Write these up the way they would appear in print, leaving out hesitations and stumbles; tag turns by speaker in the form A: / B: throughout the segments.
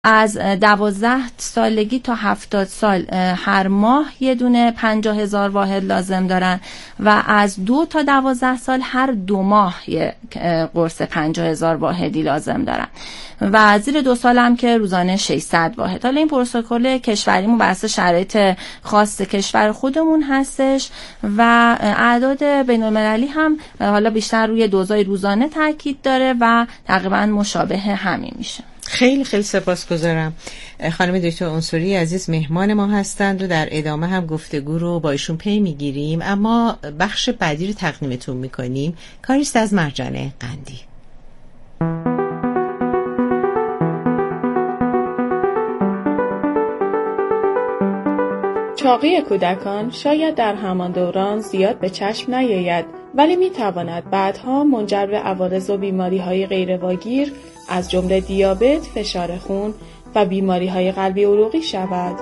A: از 12 سالگی تا 70 سال هر ماه یه دونه 50,000 واحد لازم دارن و از 2 تا 12 سال هر 2 ماه یه قرص 50,000 واحدی لازم دارن و زیر 2 سال هم که روزانه 600 واحد. حالا این پروتکل کشوریمون بر اساس شرایط خاص کشور خودمون هستش و اعداد بین‌المللی هم حالا بیشتر روی دوزای روزانه تاکید داره و تقریبا مشابه همین میشه.
B: خیلی خیلی سپاسگزارم. خانم دکتر عنصری عزیز مهمان ما هستند و در ادامه هم گفتگو رو با ایشون پی میگیریم، اما بخش بعدی رو تقدیمتون میکنیم. کاریست از مرجان قندی.
C: چاقی کودکان شاید در همان دوران زیاد به چشم نیاید، ولی میتواند بعدها منجر به عوارض و بیماری‌های غیرواگیر از جمله دیابت، فشار خون و بیماری‌های قلبی عروقی شود.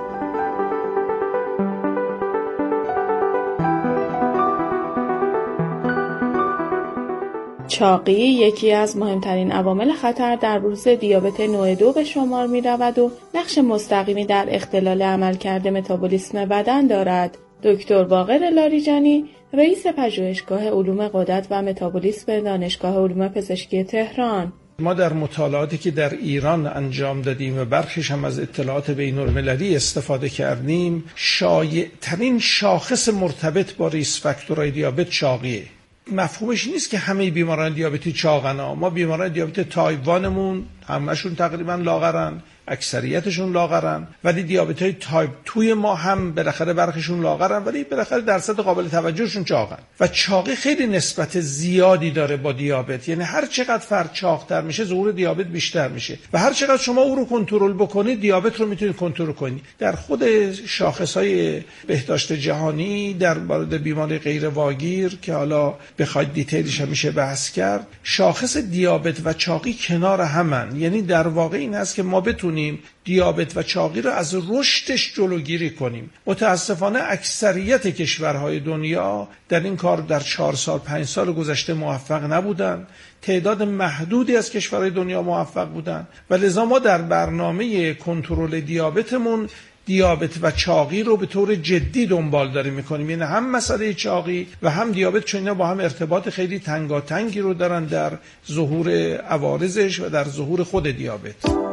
C: چاقی یکی از مهمترین عوامل خطر در بروز دیابت نوع 2 به شمار می رود و نقش مستقیمی در اختلال عملکرد متابولیسم بدن دارد. دکتر باقر لاریجانی، رئیس پژوهشگاه علوم غدد و متابولیسم دانشگاه علوم پزشکی تهران:
D: ما در مطالعاتی که در ایران انجام دادیم و برخیش هم از اطلاعات بین‌المللی استفاده کردیم، شایع‌ترین شاخص مرتبط با ریسک فاکتورهای دیابت چاقیه. مفهومش نیست که همه بیماران دیابتی چاقن. ما بیماران دیابت تایپ 1 مون همشون تقریبا لاغرن، اکثریتشون لاغرن، ولی دیابت های تایپ 2 ما هم بالاخره برخیشون لاغرن ولی بالاخره درصد قابل توجهشون چاقن و چاقی خیلی نسبت زیادی داره با دیابت. یعنی هر چقدر فرد چاق‌تر میشه ظهور دیابت بیشتر میشه و هر چقدر شما او رو کنترل بکنید دیابت رو میتونید کنترل کنید. در خود شاخص‌های بهداشت جهانی در مورد بیماری غیر واگیر که حالا بخواید دیتیلش هم میشه بحث کرد، شاخص دیابت و چاقی کنار همن. یعنی در واقع این است که ما بتونیم دیابت و چاقی رو از رشدش جلوگیری کنیم. متاسفانه اکثریت کشورهای دنیا در این کار در 4 سال 5 سال گذشته موفق نبودن. تعداد محدودی از کشورهای دنیا موفق بودن و لذا ما در برنامه کنترل دیابتمون دیابت و چاقی رو به طور جدی دنبال داریم میکنیم. یعنی هم مسئله چاقی و هم دیابت چون اینا با هم ارتباط خیلی تنگاتنگی رو دارن در ظهور عوارضش و در ظهور خود دیابت.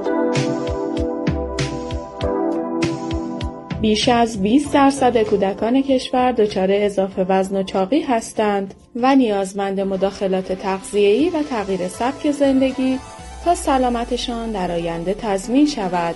C: بیش از 20% کودکان کشور دچار اضافه وزن و چاقی هستند و نیازمند مداخلات تغذیه‌ای و تغییر سبک زندگی تا سلامتشان در آینده تضمین شود.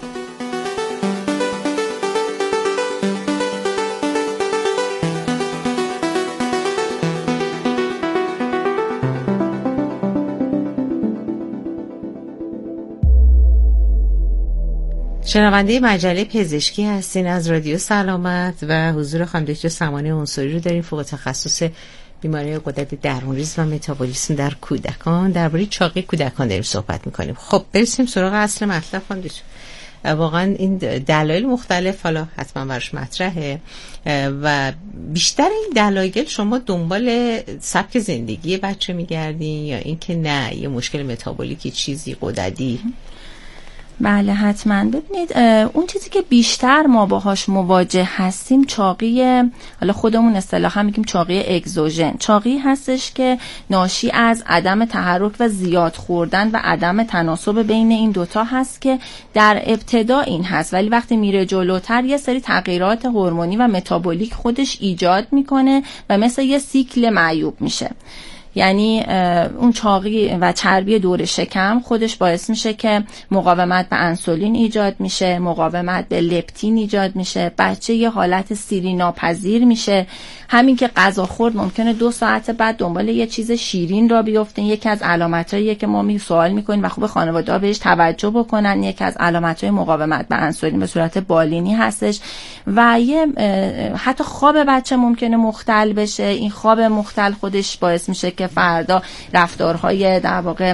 B: شنونده مجله پزشکی هستین از رادیو سلامت و حضور خانم دکتر سمانه عنصری رو داریم، فوق تخصص بیماری غدد درون‌ریز و متابولیسم در کودکان. درباره چاقی کودکان داریم صحبت می‌کنیم. خب برسیم سراغ اصل مطلب. خانم دکتر واقعا این دلایل مختلف حالا حتما براش مطرحه و بیشتر این دلایل شما دنبال سبک زندگی بچه می‌گردین یا اینکه نه یه مشکل متابولیکی چیزی غددی؟
A: بله حتما. ببینید اون چیزی که بیشتر ما باهاش مواجه هستیم چاقی، حالا خودمون اصطلاحا میگیم چاقی اگزوژن. چاقی هستش که ناشی از عدم تحرک و زیاد خوردن و عدم تناسب بین این دوتا هست که در ابتدا این هست ولی وقتی میره جلوتر یه سری تغییرات هورمونی و متابولیک خودش ایجاد میکنه و مثل یه سیکل معیوب میشه. یعنی اون چاقی و چربی دور شکم خودش باعث میشه که مقاومت به انسولین ایجاد میشه، مقاومت به لپتین ایجاد میشه، بچه یه حالت سیری ناپذیر میشه. همین که غذا خورد ممکنه 2 ساعت بعد دنبال یه چیز شیرین را بیفتن. یکی از علامتاییه که ما سوال میکنیم و خوب خانواده‌ها بهش توجه بکنن. یکی از علامتهای مقاومت به انسولین به صورت بالینی هستش و یه حتی خواب بچه ممکنه مختل بشه. این خواب مختل خودش باعث میشه که فردا رفتارهای در واقع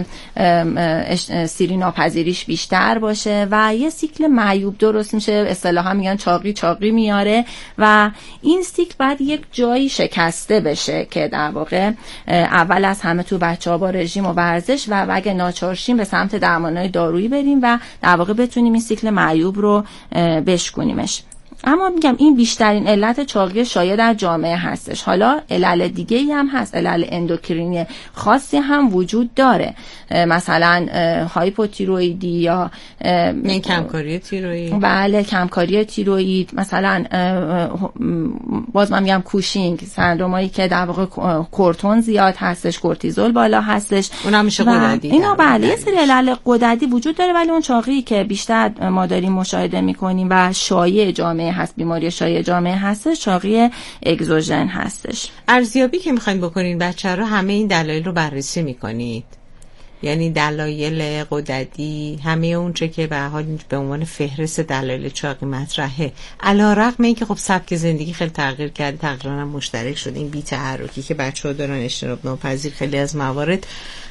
A: سیری ناپذیریش بیشتر باشه و یه سیکل معیوب درست میشه. اصطلاحا میگن چاقی میاره و این سیکل بعد یک جایی شکسته بشه که در واقع اول از همه تو بچه‌ها با رژیم و ورزش و اگه ناچارشیم به سمت درمانهای دارویی بریم و در واقع بتونیم این سیکل معیوب رو بشکنیمش. اما میگم این بیشترین علت چاقی شایع در جامعه هستش. حالا علل دیگه ای هم هست، علل اندوکرینی خاصی هم وجود داره، مثلا هایپوتیروئیدی یا
B: کمکاری تیروئید.
A: بله، کمکاری تیروئید، مثلا باز من میگم کوشینگ سندرومایی که در واقع کورتون زیاد هستش، کورتیزول بالا هستش،
B: اونم میشه غددی.
A: اینا بله یه سری علل غددی وجود داره، ولی اون چاقی که بیشتر ما داریم مشاهده میکنیم و شایع جامعه هست، بیماری شایع جامعه هستش، چاقی اگزوژن هستش.
B: ارزیابی که میخواین بکنین بچه رو همه این دلایل رو بررسی میکنید، یعنی دلایل غددی، همه اون چه که به حال به عنوان فهرست دلایل چاقی مطرحه، علی‌رغم اینکه خب سبک زندگی خیلی تغییر کرده، تقریبا هم مشترک شده این بی‌تحرکی که بچه‌ها دارن، اجتناب ناپذیر خیلی از موارد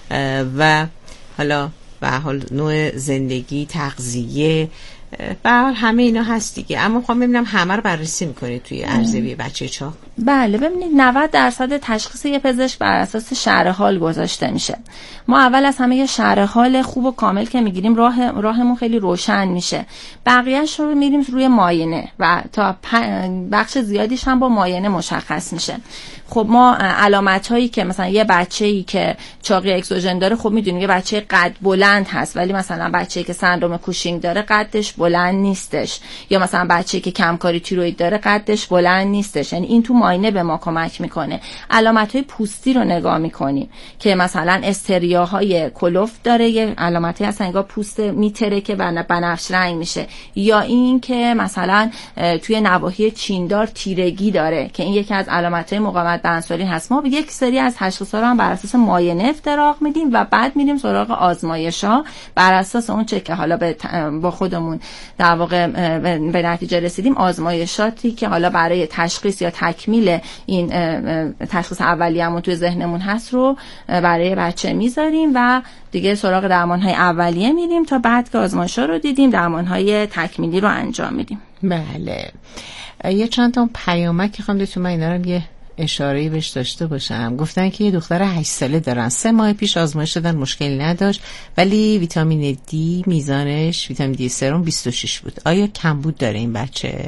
B: و حالا به حال نوع زندگی، تغذیه، به حال همه اینا هست دیگه. اما خواهم ببینم همه رو بررسی میکنید توی ارزیابی بچه چاق؟
A: بله، ببینید 90% تشخیص یه پزشک بر اساس شرح حال گذاشته میشه. ما اول از همه یه شرح حال خوب و کامل که میگیریم راهمون خیلی روشن میشه. بقیه‌اش رو میریم روی معاینه و تا بخش زیادیش هم با معاینه مشخص میشه. خب ما علامت‌هایی که مثلا یه بچه‌ای که چاقی اگزوژن داره، خب میدونیم یه بچه قد بلند هست، ولی مثلا بچه‌ای که سندروم کوشینگ داره قدش بلند نیستش، یا مثلا بچه‌ای که کمکاری تیروئید داره قدش بلند نیستش. یعنی این تو معاینه به ما کمک میکنه. علامت‌های پوستی رو نگاه میکنیم که مثلا استریاهای کلفت داره، یه علامتی هستن انگار پوست میترکه و بنفش رنگ میشه، یا این که مثلا توی نواحی چیندار تیرگی داره که این یکی از علامت‌های مقاومت به انسولین هست. ما یک سری از تشخیص‌ها رو هم بر اساس معاینه افتراق میدیم و بعد میریم سراغ آزمایش‌ها بر اساس اون چه که حالا با خودمون در واقع به نتیجه رسیدیم. آزمایشاتی که حالا برای تشخیص یا تکمیل این تشخیص اولیه‌مون توی ذهنمون هست رو برای بچه میذاریم و دیگه سراغ درمان‌های اولیه میریم تا بعد که آزمایش‌ها رو دیدیم درمان‌های تکمیلی رو انجام میدیم.
B: بله، یه چند تا پیامک خواندم تو من اینا رو یه اشاره‌ای بهش داشته باشم. گفتن که یه دختر 8 ساله دارن، 3 ماه پیش آزمایش دادن، مشکلی نداشت، ولی ویتامین دی میزانش، ویتامین دی سرم 26 بود. آیا کمبود داره این بچه؟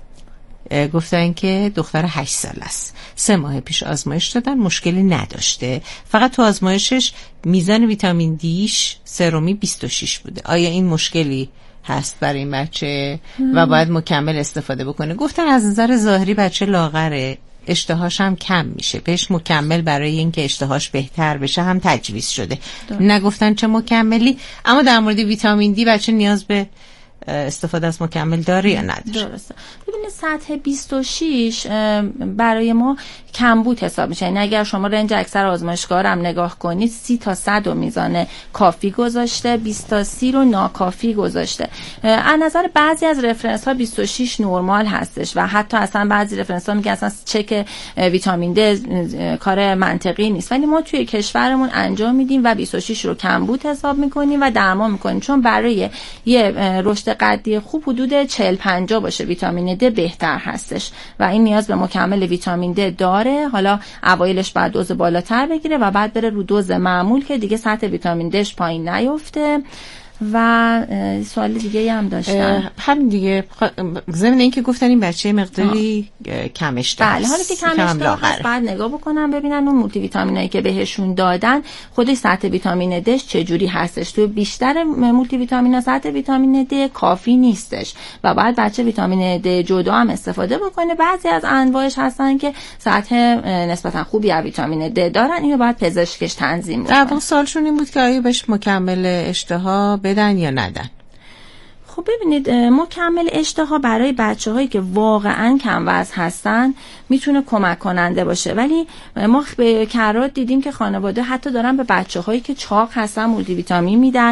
B: گفتن که دختر 8 ساله است، 3 ماه پیش آزمایش دادن، مشکلی نداشته، فقط تو آزمایشش میزان ویتامین دیش سرمی 26 بوده. آیا این مشکلی هست برای این بچه و باید مکمل استفاده بکنه؟ گفتن از نظر ظاهری بچه لاغره، اشتهاش هم کم میشه، بهش مکمل برای اینکه اشتهاش بهتر بشه هم تجویز شده. نگفتن چه مکملی، اما در مورد ویتامین دی بچه نیاز به استفاده از مکمل داره یا نداره؟
A: درسته. ببینید سطح 26 برای ما کمبود حساب میشه. یعنی اگر شما رنج اکثر آزمایشگاه رو هم نگاه کنید 30 تا 100 رو میزان کافی گذاشته، 20 تا 30 رو ناکافی گذاشته. از نظر بعضی از رفرنس ها 26 نرمال هستش و حتی اصلا بعضی رفرنس ها میگن اصلا چک ویتامین د کار منطقی نیست، ولی ما توی کشورمون انجام میدیم و 26 رو کمبود حساب میکنیم و درمان میکنیم، چون برای یه رشد قدی خوب حدود 40-50 باشه ویتامین د بهتر هستش و این نیاز به مکمل ویتامین د داره. حالا اوایلش بعد دوز بالاتر بگیره و بعد بره رو دوز معمول که دیگه سطح ویتامین دش پایین نیفته. و سوال دیگه هم داشتن
B: همین دیگه، ضمن اینکه گفتن این بچه مقداری کم اشتها.
A: بله، حالا که کم اشتها هست بعد نگاه بکنن ببینن اون مولتی ویتامینایی که بهشون دادن خودش سطح ویتامین دش چجوری هستش. تو بیشتر مولتی ویتامینا سطح ویتامین د کافی نیستش و بعد بچه ویتامین د جدا هم استفاده بکنه. بعضی از انواعش هستن که سطح نسبتا خوبی از ویتامین د دارن، اینو باید پزشکش تنظیم بکنه.
B: در سوالشون این بود که آیا بهش مکمل اشتها بدن یا ندن؟
A: خب ببینید، مکمل اشتها برای بچه‌هایی که واقعاً کم وزن هستن میتونه کمک کننده باشه، ولی ما به کرات دیدیم که خانواده حتی دارن به بچه‌هایی که چاق هستن مولتی ویتامین میدن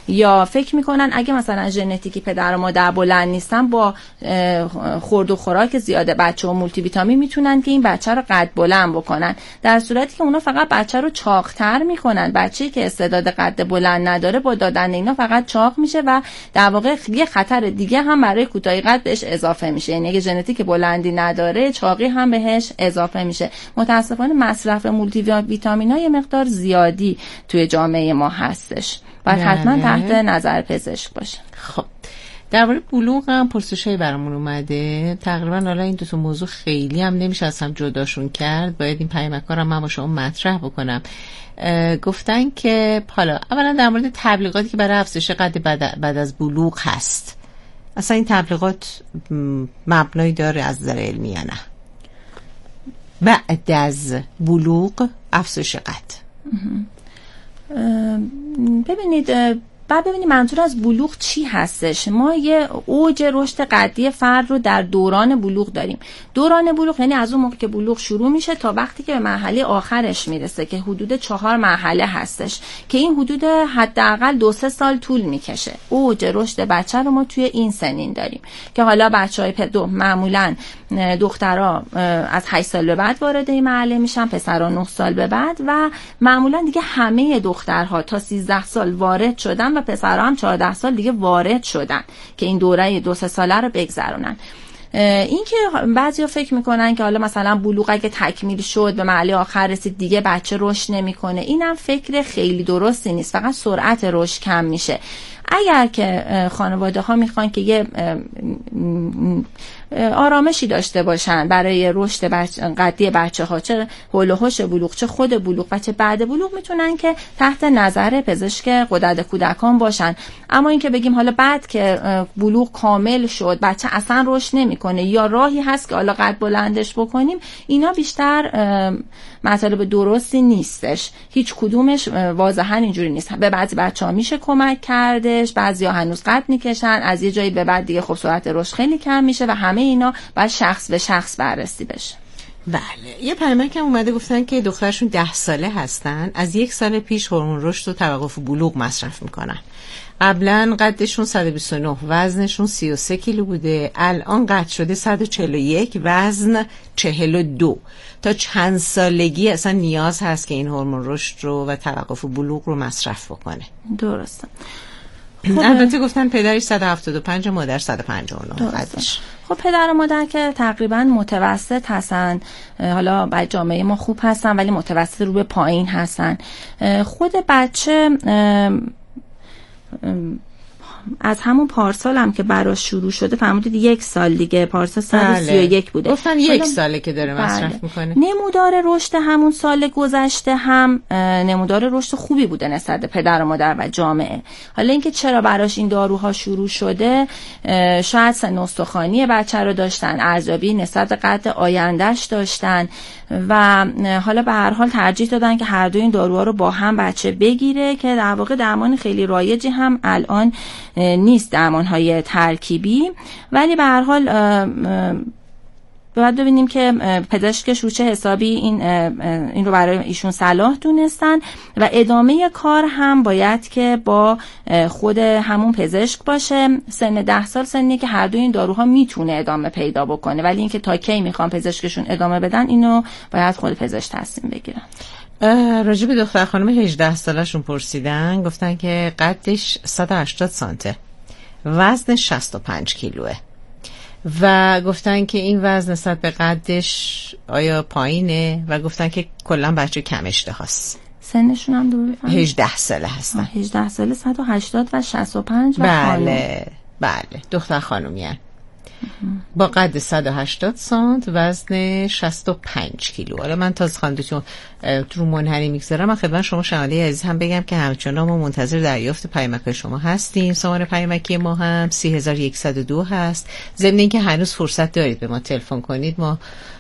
A: یا فکر میکنن اگه مثلا ژنتیکی پدر و مادر بلند نیستن با خورد و خوراک زیاده بچه و مولتی ویتامین میتونن که این بچه رو قد بلند بکنن، در صورتی که اونا فقط بچه رو چاق‌تر میکنن. بچه‌ای که استعداد قد بلند نداره با دادن اینا فقط چاق میشه و در واقع یه خطر دیگه هم برای کوتاهی قد بهش اضافه میشه. یعنی اگه ژنتیک بلندی نداره چاقی هم بهش اضافه میشه. متاسفانه مصرف مولتی ویتامین ها یه مقدار زیادی توی جامعه ما هستش، باید حتما تحت نظر پزشک باشه.
B: خب درباره بلوغ هم پرسشایی برامون اومده. تقریبا حالا این دو تا موضوع خیلی هم نمیشه از هم جداشون کرد، باید این پیامک‌ها رو من با شما مطرح بکنم. گفتن که حالا اولا در مورد تبلیغاتی که برای افزایش قد بعد از بلوغ هست، اصلا این تبلیغات مبنایی داره از نظر علمی یا نه؟ بعد از بلوغ افزایش قد.
A: ببینید منظور از بلوغ چی هستش. ما یه اوج رشد قدی فرد رو در دوران بلوغ داریم. دوران بلوغ یعنی از اون موقع که بلوغ شروع میشه تا وقتی که به مرحله آخرش میرسه که حدود 4 مرحله هستش که این حدود حداقل 2-3 سال طول میکشه. اوج رشد بچه رو ما توی این سنین داریم که حالا بچهای معمولا دخترها از 8 سال به بعد وارد این مرحله میشن، پسرها 9 سال به بعد و معمولا دیگه همه دخترها تا 13 سال وارد شدن و پسرها هم 14 سال دیگه وارد شدن که این دوره 2-3 ساله رو بگذرونن. این که بعضیا فکر میکنن که حالا مثلا بلوغ اگه تکمیل شد به مرحله آخر رسید دیگه بچه رشد نمیکنه، اینم فکر خیلی درستی نیست، فقط سرعت رشد کم میشه. اگر که خانواده ها میخوان که یه آرامشی داشته باشن برای رشد قدی بچه ها، چه حول و حوش بلوغ چه خود بلوغ و چه بعد بلوغ، میتونن که تحت نظر پزشک غدد کودکان باشن. اما اینکه بگیم حالا بعد که بلوغ کامل شد بچه اصلا رشد نمیکنه یا راهی هست که حالا قد بلندش بکنیم، اینا بیشتر مطالب درستی نیستش. هیچ کدومش واضحا اینجوری نیست. به بعضی بچه‌ها میشه کمک کردش، بعضیا هنوز قد میکشن، از یه جایی به بعد دیگه خب سرعت رشد خیلی کم میشه و همه اینا باید شخص به شخص بررسی بشه.
B: بله. یه پیامک هم اومده گفتن که دخترشون 10 ساله هستن، از 1 سال پیش هورمون رشد و توقف بلوغ مصرف میکنن. قبلا قدشون 129، وزنشون 33 کیلو بوده، الان قد شده 141، وزن 42. تا چند سالگی اصلا نیاز هست که این هورمون رشد رو و توقف بلوغ رو مصرف بکنه؟
A: درسته.
B: البته گفتن پدرش 175 و مادر 159 قدش.
A: خب پدر و مادر که تقریبا متوسط هستن، حالا برای جامعه ما خوب هستن ولی متوسط رو به پایین هستن. خود بچه از همون پارسال هم که براش شروع شده فرمودید 1 سال دیگه، پارسال 131 بوده.
B: گفتن 1 ساله که داره مصرف میکنه.
A: نمودار رشد همون سال گذشته هم نمودار رشد خوبی بوده نسبت به پدر و مادر و جامعه. حالا اینکه چرا براش این داروها شروع شده، شاید سن استخوانی بچه رو داشتن، ارزیابی نسبت به قد آیندهش داشتن و حالا به هر حال ترجیح دادن که هر دو این داروها رو با هم بچه بگیره که در واقع درمان خیلی رایجی هم الان نیست، درمان‌های ترکیبی، ولی به هر حال باید ببینیم که پزشکش رو چه حسابی این رو برای ایشون صلاح دونستن و ادامه کار هم باید که با خود همون پزشک باشه. سن 10 سال سنی که هر دو این داروها میتونه ادامه پیدا بکنه، ولی اینکه تا کی میخوان پزشکشون ادامه بدن اینو باید خود پزشک تصمیم بگیرن.
B: راجع به دختر خانم 18 سالشون پرسیدن، گفتن که قدش 180 سانته، وزن 65 کیلوه و گفتن که این وزن نسبت به قدش آیا پایینه و گفتن که کلا بچه کم اشتهاست.
A: سنشون هم دور بفهم
B: 18 ساله هستن.
A: 18 ساله 180 و 65 و
B: بله دختر خانومیان با قد 180 سانت، وزن 65 کیلو. حالا من تازه خواندتون رو منحنی میگذارم. من خدمت شما شنونده عزیز هم بگم که همچنان ما منتظر دریافت پیامک شما هستیم. شماره پیامکی ما هم 3102 هست. ضمن اینکه هنوز فرصت دارید به ما تلفن کنید، ما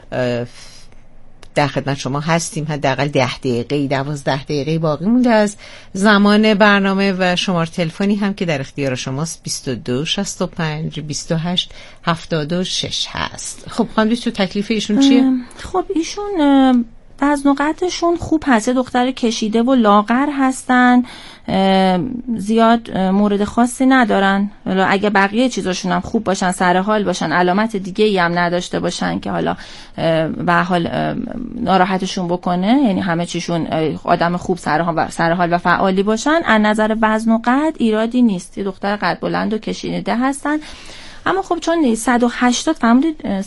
B: در خدمت شما هستیم. حداقل 10 دقیقه 12 دقیقه باقی مونده از زمان برنامه و شماره تلفنی هم که در اختیار شماست 22 65 28 76 هست. خب خانم تو تکلیف ایشون چیه؟
A: خب ایشون وزن و قدشون خوب هست، دختر کشیده و لاغر هستن، زیاد مورد خاصی ندارن. حالا اگه بقیه چیزاشون هم خوب باشن، سر حال باشن، علامت دیگه ای هم نداشته باشن که حالا به حال ناراحتشون بکنه، یعنی همه چیشون آدم خوب سر حال و فعالی باشن، از نظر وزن و قد ایرادی نیست. دختر قد بلند و کشیده هستن. اما خب چون 180 فهمیدید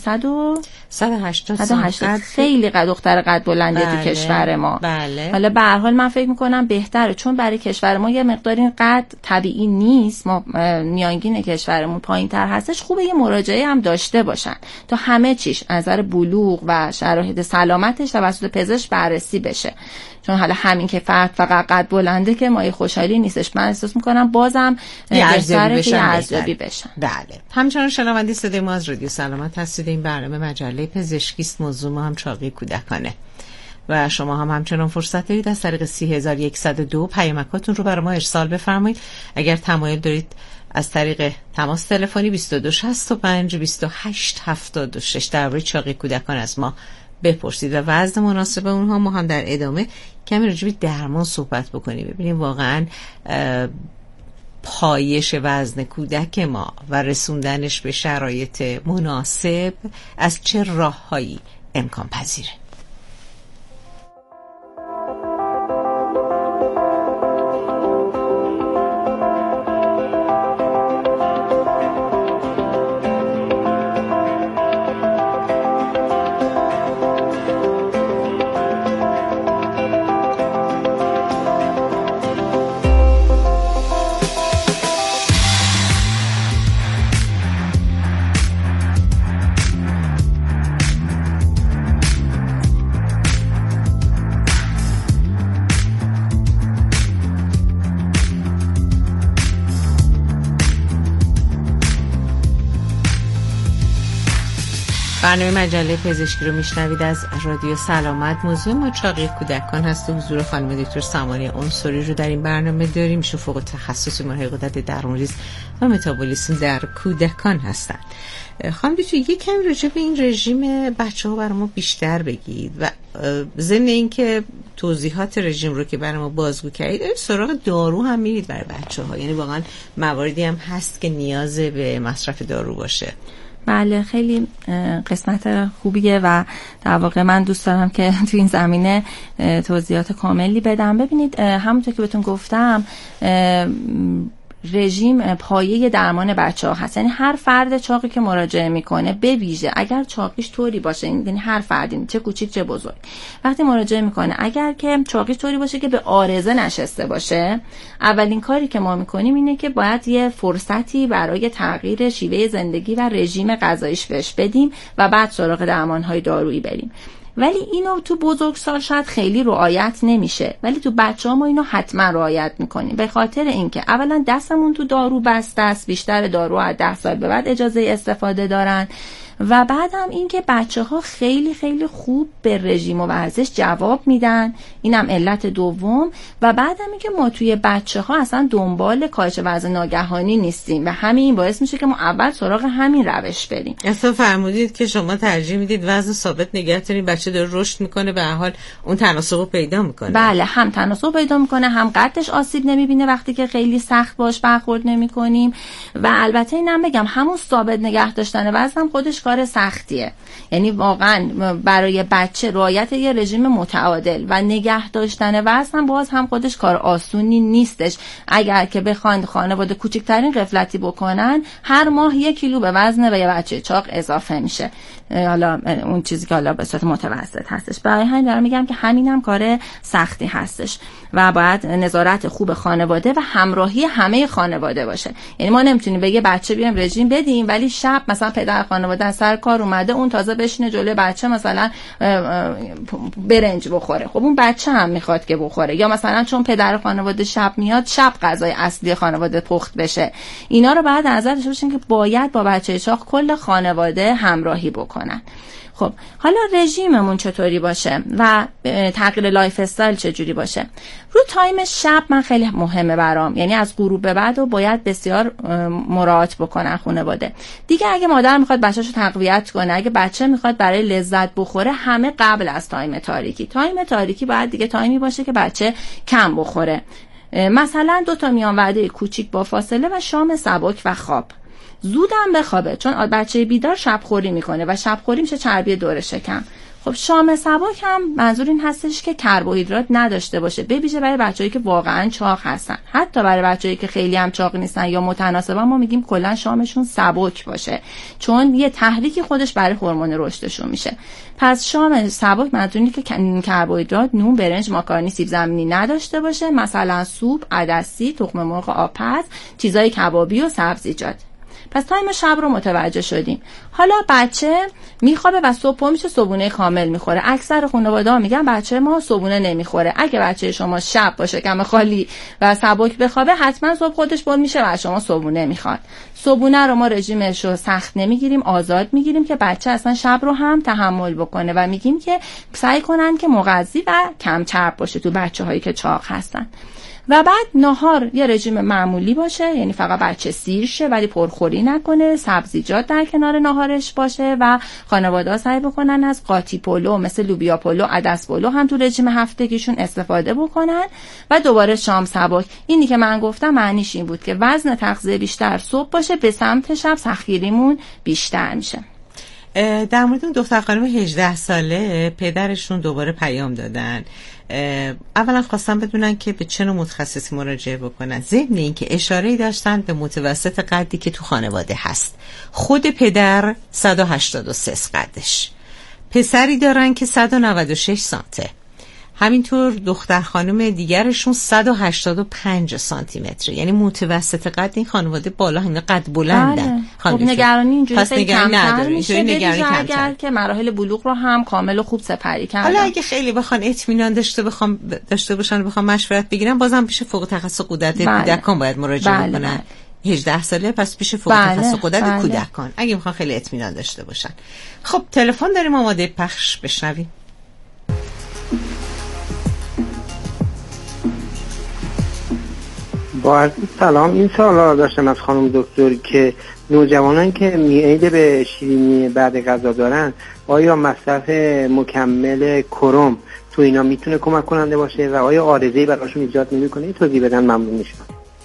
A: 180 خیلی دختر قد بلنده تو کشور ما.
B: بله.
A: حالا به هر حال من فکر میکنم بهتره، چون برای کشور ما یه مقداری قد طبیعی نیست، ما میانگین کشورمون پایین‌تر هستش، خوبه یه مراجعه هم داشته باشن تا همه چیش از نظر بلوغ و شرایط سلامتش توسط پزشک بررسی بشه. چون حالا همین که فقط قد بلنده که مایه خوشحالی نیستش. من احساس میکنم بازم بهتره که ارزیابی بشن.
B: بله. همچنان شنونده صدای ما از رادیو سلامت هستید. این برنامه مجله پزشکی است. موضوع ما هم چاقی کودکانه و شما هم همچنان فرصت دارید از طریق 3102 پیامکاتون رو برای ما ارسال بفرمایید. اگر تمایل دارید از طریق تماس تلفنی 2265 2876 درباره چاقی کودکان از ما بپرسید و وزن مناسب اونها. ما هم در ادامه کمی راجع به درمان صحبت بکنیم، ببینیم واقعا پایش وزن کودک ما و رسوندنش به شرایط مناسب از چه راههایی امکان پذیره. برنامه مجله پزشکی رو میشنوید از رادیو سلامت. موضوع ما چاقی کودکان هست و حضور خانم دکتر سمانه عنصری رو در این برنامه داریم. ایشون فوق تخصص بیماری غدد درونریز و متابولیسم در کودکان هستن. خانم دکتر یکم راجع به این رژیم بچه‌ها برای ما بیشتر بگید و ضمن اینکه توضیحات رژیم رو که برای ما بازگو کردید، سراغ دارو هم میرید برای بچه‌ها؟ یعنی واقعا مواردی هم هست که نیاز به مصرف دارو باشه؟
A: بله، خیلی قسمت خوبیه و در واقع من دوست دارم که تو این زمینه توضیحات کاملی بدم. ببینید همونطور که بهتون گفتم رژیم پایه درمان بچه‌ها هست. یعنی هر فرد چاقی که مراجعه میکنه، به ویژه اگر چاقیش طوری باشه، یعنی هر فردی چه کوچیک چه بزرگ وقتی مراجعه میکنه، اگر که چاقیش طوری باشه که به عارضه نشسته باشه، اولین کاری که ما میکنیم اینه که باید یه فرصتی برای تغییر شیوه زندگی و رژیم غذاییش بهش بدیم و بعد سراغ درمان‌های دارویی بریم. ولی اینو تو بزرگسال شاید خیلی رعایت نمیشه، ولی تو بچه‌ها ما اینو حتما رعایت میکنیم، به خاطر اینکه اولا دستمون تو دارو بسته است، بیشتر دارو از 10 سال به بعد اجازه استفاده دارن، و بعد هم این که بچه‌ها خیلی خیلی خوب به رژیم و ورزش جواب میدن، اینم علت دوم. و بعد هم این که ما توی بچه‌ها اصلا دنبال کاهش وزن ناگهانی نیستیم و همین باعث میشه که ما اول سراغ همین روش بریم.
B: اصلا فرمودید که شما ترجیح میدید وزن ثابت نگه دارین، بچه داره رشد میکنه، به هر حال اون تناسب پیدا میکنه.
A: بله، هم تناسب پیدا میکنه، هم قدش آسیب نمیبینه وقتی که خیلی سخت باش برخورد نمیکنیم. و البته اینم بگم همون ثابت نگه داشتن وزن خودش کار سختیه. یعنی واقعا برای بچه رعایت یه رژیم متعادل و نگه داشتن وزن باز هم خودش کار آسونی نیستش. اگر که بخواید خانواده کوچکترین غفلتی بکنن، هر ماه 1 کیلو به وزن و یه بچه چاق اضافه میشه، حالا اون چیزی که حالا به صورت متوسط هستش. برای همین دارم میگم که همینم کار سختی هستش و باید نظارت خوب خانواده و همراهی همه خانواده باشه. یعنی ما نمیتونیم به یه بچه بیایم رژیم بدیم ولی شب مثلا پدر خانواده از سر کار اومده، اون تازه بشینه جلوی بچه مثلا برنج بخوره. خب اون بچه هم میخواد که بخوره، یا مثلا چون پدر خانواده شب میاد، شب غذای اصلی خانواده پخت بشه. اینا رو بعد نظر داشته باشین که باید با بچه چاق کل خانواده همراهی بکنن. خب حالا رژیممون چطوری باشه و تغییر لایف استایل چجوری باشه؟ رو تایم شب من خیلی مهمه برام، یعنی از غروب به بعد و باید بسیار مراعات بکنن خانواده. دیگه اگه مادر میخواد بچه‌شو تقویت کنه، اگه بچه میخواد برای لذت بخوره، همه قبل از تایم تاریکی. تایم تاریکی باید دیگه تایمی باشه که بچه کم بخوره، مثلا 2 میان وعده کوچیک با فاصله و شام سبک و خواب. زودم بخوابه، چون بچه بیدار شبخوری میکنه و شبخوری میشه چربی دور شکم. خب شام سبک هم منظور این هستش که کربوهیدرات نداشته باشه، به ویژه برای بچه‌ای که واقعا چاق هستن. حتی برای بچه‌ای که خیلی هم چاق نیستن یا متناسبا ما میگیم کلا شامشون سبک باشه، چون یه تحریکی خودش برای هورمون رشدشون میشه. پس شام سبک منظور اینه که کربوهیدرات، نون، برنج، ماکارونی، سیب زمینی نداشته باشه، مثلا سوپ، عدسی، تخم مرغ آبپز، چیزای کبابی و سبزیجات. پس تایم شب رو متوجه شدیم. حالا بچه میخوابه و صبح میشه صبحونه کامل میخوره. اکثر خانواده‌ها میگن بچه ما صبحونه نمیخوره. اگه بچه شما شب باشه کم خالی و سبک بخوابه، حتما صبح خودش بول میشه و شما صبحونه میخواد. صبحونه رو ما رژیمش رو سخت نمیگیریم، آزاد میگیریم که بچه اصلا شب رو هم تحمل بکنه و میگیم که سعی کنن که مغذی و کم چرب باشه تو بچه‌هایی که چاق هستن. و بعد نهار یه رژیم معمولی باشه، یعنی فقط بچه سیر شه ولی پرخوری نکنه، سبزیجات در کنار نهارش باشه و خانواده‌ها سعی بکنن از قاطی پلو مثل لوبیا پلو، عدس پلو هم تو رژیم هفتگیشون استفاده بکنن و دوباره شام سبک. اینی که من گفتم معنیش این بود که وزن تغذیه بیشتر صبح باشه، به سمت شب سختگیریمون بیشتر میشه.
B: در مورد اون دختر خانم 18 ساله پدرشون دوباره پیام دادن. اولا خواستم بدونن که به چه نوع متخصصی مراجعه بکنن، ضمن این که اشاره‌ای داشتن به متوسط قدی که تو خانواده هست. خود پدر 183 قدش، پسری دارن که 196 سانته، همینطور دختر خانم دیگرشون 185 سانتی متر، یعنی متوسط قد این خانواده بالا، همین قد بلندن.
A: خب نگرانی اینجوری خیلی کمتر میشه،
B: نگرانی
A: اگر که مراحل بلوغ رو هم کامل و خوب سپری کردن.
B: حالا اگه خیلی بخوان اطمینان داشته باشن و بخوان مشورت بگیرن، بازم پیش فوق تخصص کودکان باید مراجعه کنن. 18 ساله پس پیش فوق تخصص کودکان اگه میخوان خیلی اطمینان داشته باشن. خب تلفن داریم، آماده پخش بشنویم.
E: با عرض سلام، این سوال داشتم از خانم دکتر که نوجوانان که میل به شیرینی بعد غذا دارن، آیا مصرف مکمل کروم تو اینا میتونه کمک کننده باشه و آیا عارضه‌ای براشون ایجاد نمیکنه؟ توضیح بدن ممنون میشم.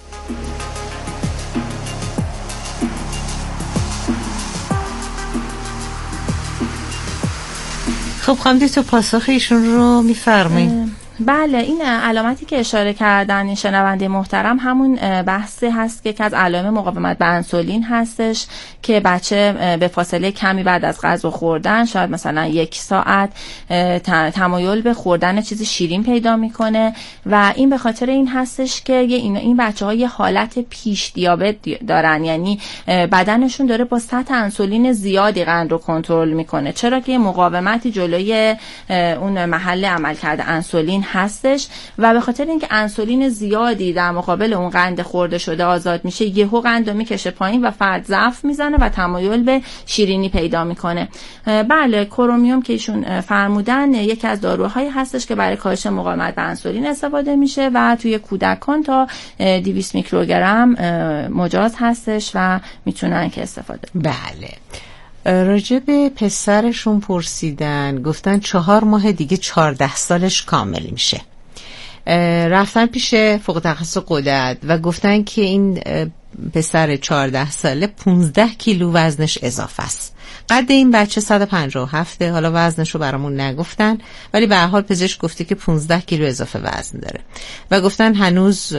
B: خب خانم دکتر پاسخ ایشون رو میفرمایید.
A: بله، این علامتی که اشاره کردن این شنونده محترم همون بحثی هست که از علائم مقاومت به انسولین هستش که بچه به فاصله کمی بعد از غذا خوردن، شاید مثلا 1 ساعت، تمایل به خوردن چیز شیرین پیدا میکنه و این به خاطر این هستش که این بچه‌ها یه حالت پیش دیابت دارن، یعنی بدنشون داره با سطح انسولین زیادی قند رو کنترل میکنه، چرا که مقاومتی جلوی اون محل عملکرد انسولین هستش و به خاطر اینکه انسولین زیادی در مقابل اون قند خورده شده آزاد میشه، یهو قند رو میکشه پایین و فرد ضعف میزنه و تمایل به شیرینی پیدا میکنه. بله، کرومیوم که ایشون فرمودن یکی از داروهایی هستش که برای کاهش مقاومت به انسولین استفاده میشه و توی کودکان تا 200 میکروگرم مجاز هستش و میتونن که استفاده.
B: بله، راجع به پسرشون پرسیدن، گفتن 4 ماه دیگه 14 سالش کامل میشه. رفتن پیش فوق تخصص غدد و گفتن که این پسر 14 ساله 15 کیلو وزنش اضافه است. قد این بچه 157، حالا وزنش رو برامون نگفتن ولی به هر حال پزشک گفته که 15 کیلو اضافه وزن داره و گفتن هنوز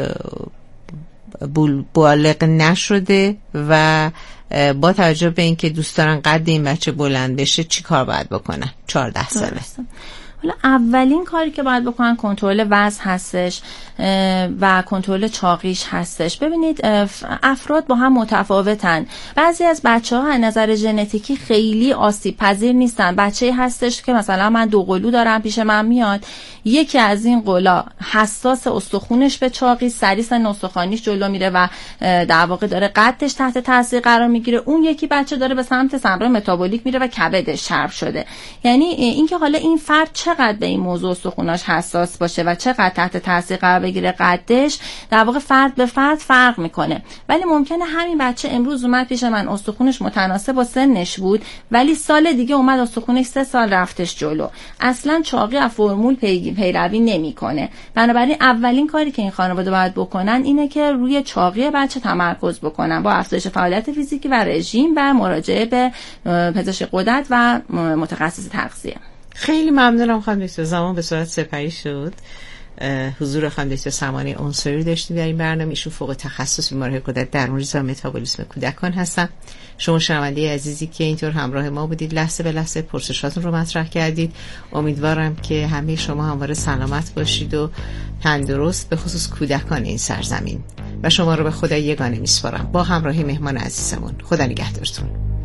B: بالغ نشده و با توجه به اینکه دوست دارن قد این بچه بلند بشه چی کار باید بکنن؟ 14 ساله.
A: حالا اولین کاری که باید بکنن کنترل وزن هستش و کنترل چاقیش هستش. ببینید افراد با هم متفاوتن. بعضی از بچه‌ها از نظر ژنتیکی خیلی آسیب پذیر نیستن. بچه‌ای هستش که مثلا من 2 قلو دارم، پیش من میاد، یکی از این قلا حساس استخونش به چاقی، سریع سن استخوانیش جلو میره و در واقع داره قدش تحت تاثیر قرار میگیره. اون یکی بچه داره به سمت سمرای متابولیک میره و کبدش چرب شده. یعنی اینکه حالا این فرد چقدر به این موضوع استخوناش حساس باشه و چقدر تحت تاثیر قرار بگیره قدش، در واقع فرد به فرد فرق میکنه. ولی ممکنه همین بچه امروز اومد پیش من، استخونش متناسب با سنش بود، ولی سال دیگه اومد استخونش 3 سال رفتش جلو. اصلا چاقی از فرمول پیروی نمیکنه. بنابراین اولین کاری که این خانواده باید بکنن اینه که روی چاقی بچه تمرکز بکنن با افزایش فعالیت فیزیکی و رژیم و مراجعه به پزشک غدد و متخصص تغذیه.
B: خیلی ممنونم خانم دکتر. زمان به صورت سپری شد. حضور خانم دکتر سمانی عنصری داشتیم در این برنامه. ایشون فوق تخصص بیماری غدد درونریز و متابولیسم کودکان هستن. شما شنونده عزیزی که اینطور همراه ما بودید، لحظه به لحظه پرسشاتون رو مطرح کردید. امیدوارم که همه شما همواره سلامت باشید و تندرست، به خصوص کودکان این سرزمین. و شما رو به خدای یگانه میسپارم با همراهی مهمان عزیزمون. خدا نگهدارتون.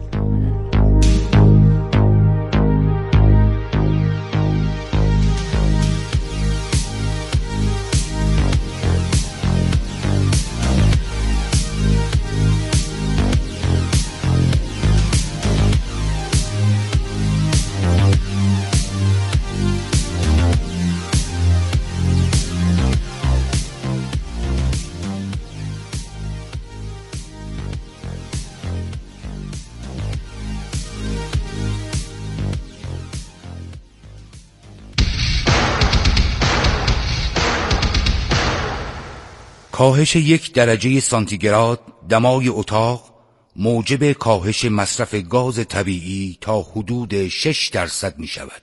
F: کاهش 1 درجه سانتیگراد دمای اتاق موجب کاهش مصرف گاز طبیعی تا حدود 6% می شود.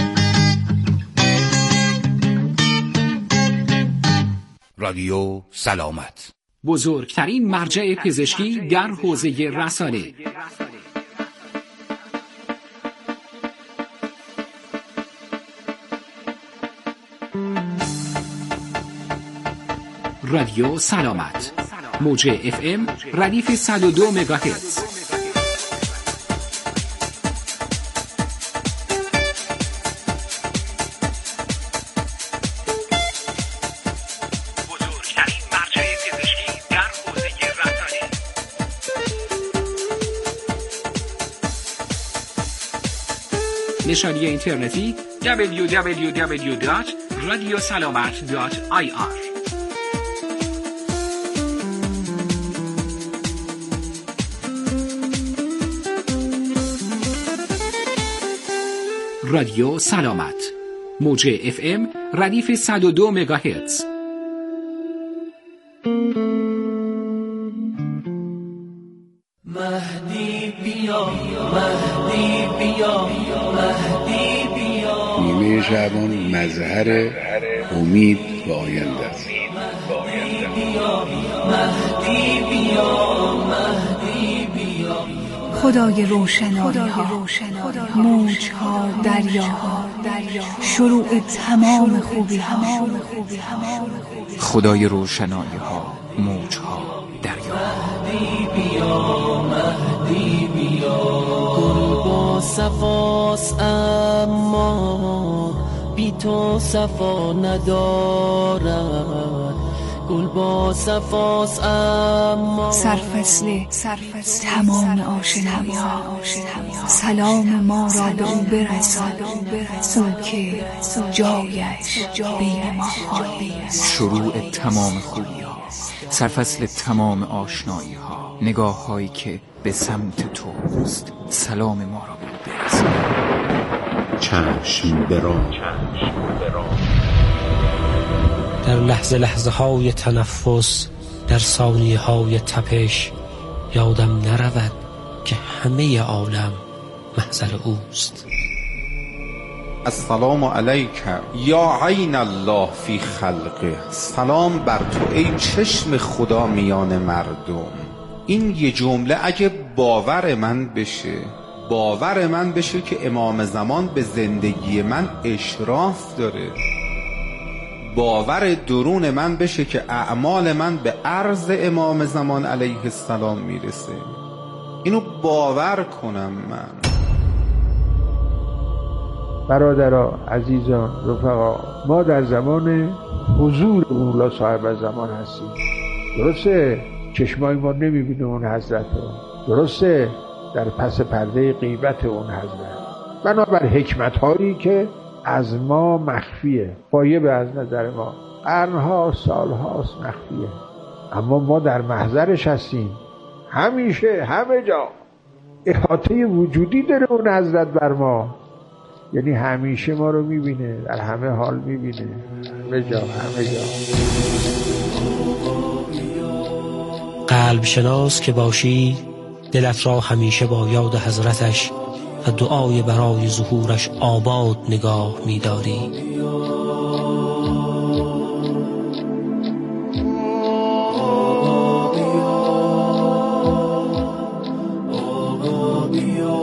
F: رادیو سلامت،
G: بزرگترین مرجع پزشکی در حوزه رسانه. رادیو سلامت، موج FM ردیف 102 مگاهرتز. بزرگترین مرجع پزشکی در حوزه رسانه. نشانی اینترنتی www.radiosalamat.ir. رادیو سلامت، موج FM ردیف 102 مگاهرتز.
H: مهدی بیا، مهدی بیا، مهدی بیا.
I: نیمه شعبان مظهر امید به آینده است.
H: مهدی بیا، مهدی بیا، مهدی بیا.
J: خدای روشنایی‌ها، موج‌ها، دریاها، شروع تمام خوبی‌ها.
G: خدای روشنایی‌ها، موج‌ها، دریاها.
H: مهدی بیا، مهدی بیا. گل با صفاست اما بی تو صفا ندارد. گل با صفاست اما
J: سرفصل تمام آشنایی‌ها. سلام ما را به او برسان، او که جایش بین ما خالی است.
G: شروع تمام خوبی‌ها، سرفصل تمام آشنایی‌ها، نگاه‌هایی که به سمت توست. سلام ما را به او برسان.
I: چشم برام
K: در لحظه های تنفس، در ثانیه های تپش، یادم نرود که همه عالم محضر اوست.
L: السلام علیک یا عین الله فی خلقه. سلام بر تو ای چشم خدا میان مردم. این یه جمله اگه باور من بشه باور من بشه که امام زمان به زندگی من اشراف داره، باور درون من بشه که اعمال من به عرض امام زمان علیه السلام میرسه. اینو باور کنم من.
M: برادرها، عزیزان، رفقا، ما در زمان حضور اولا صاحب زمان هستیم. درسته چشمای ما نمیبینه اون حضرت رو، درسته در پس پرده غیبت اون حضرت، بنابر حکمت هایی که از ما مخفیه، غایب از نظر ما، قرنها سالهاست مخفیه، اما ما در محضرش هستیم. همیشه همه جا احاطه وجودی داره اون حضرت بر ما، یعنی همیشه ما رو میبینه، در همه حال میبینه، همه جا.
K: قلب شناس که باشی، دلت را همیشه با یاد حضرتش و دعای برای ظهورش آباد نگاه می‌داری.
H: آقا بیا